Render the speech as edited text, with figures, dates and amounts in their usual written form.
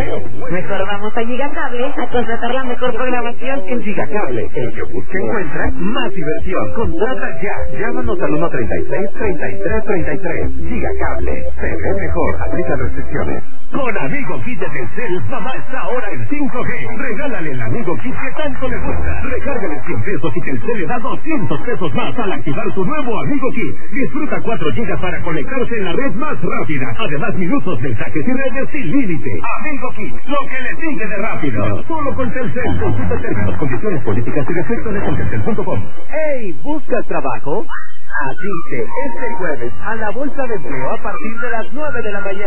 Mejor vamos a Gigacable a contratar la mejor programación. En Gigacable, el yogur que encuentra más diversión. Contrata ya. Llámanos al 136-3333. Gigacable. Se ve mejor. Aplica restricciones. Con Amigo Kit de Telcel, mamá está ahora en 5G. Regálale el Amigo Kit que tanto le gusta. Recárgale 100 pesos y Telcel le da 200 pesos más al activar su nuevo Amigo Kit. Disfruta 4 gigas para conectarse en la red más rápida. Además, minutos, mensajes y redes sin límite. Amigo Kit, lo que le sigue de rápido. Solo con Telcel. Consulta términos, condiciones, políticas y restricciones en telcel.com. ¡Hey! ¿Buscas trabajo? Asiste este jueves a la Bolsa de Empleo a partir de las 9 de la mañana.